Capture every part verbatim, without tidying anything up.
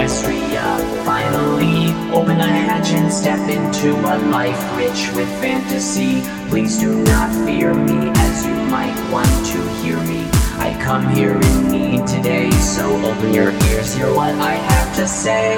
Equestria. Finally, open a hatch and step into a life rich with fantasy. Please do not fear me, as you might want to hear me. I come here in need today, so open your ears, hear what I have to say.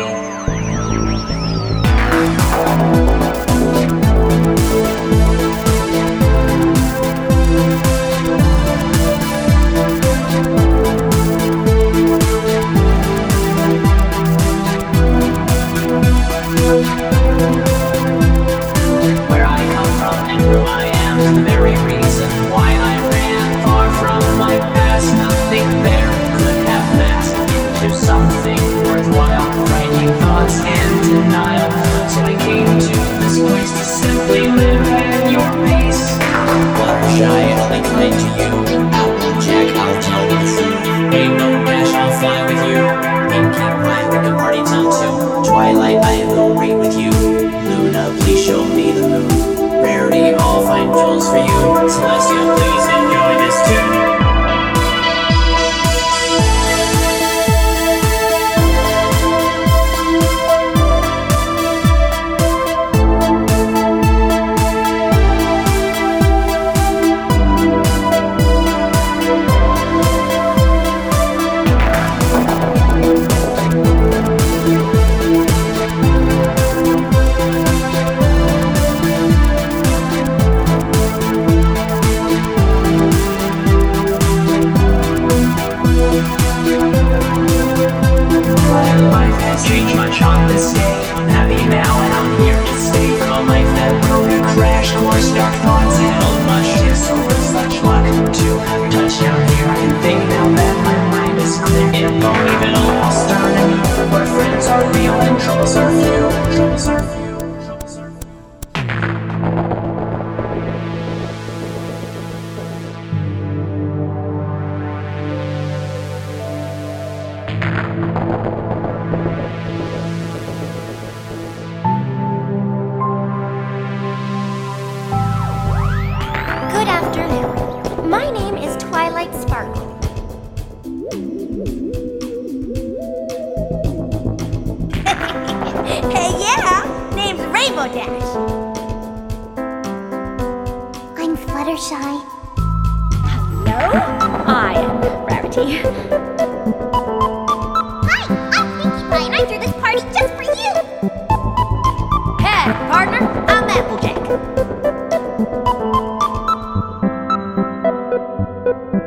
Where I come from and who I am, the very reason why I ran far from my past. Nothing there could have passed into something worthwhile. Frightening thoughts and denial. So I came to this place to simply live at your pace. Fluttershy, I'll be kind to you. Applejack, I'll tell the truth. Ain't no dash, I'll fly with you. Pinkie Pie, we can party till two. Twilight, I will read with you. Luna, please show me the moon. Rarity, I'll find jewels for you. Celestia, please enjoy this tune. Change much on this day. I'm happy now and I'm here to stay. From a life that broke a crash course, dark thoughts and old much gifts over such luck. To have your touchdown here, I can think now that my mind is clear. It won't even all start anew. Where friends are real and troubles are few. Troubles are few. Troubles are few. Good afternoon. My name is Twilight Sparkle. Hey, yeah! Name's Rainbow Dash. I'm Fluttershy. Hello? I am Rarity. Hi, I'm Pinkie Pie, and I threw this party just for you. Hey, partner, I'm Applejack.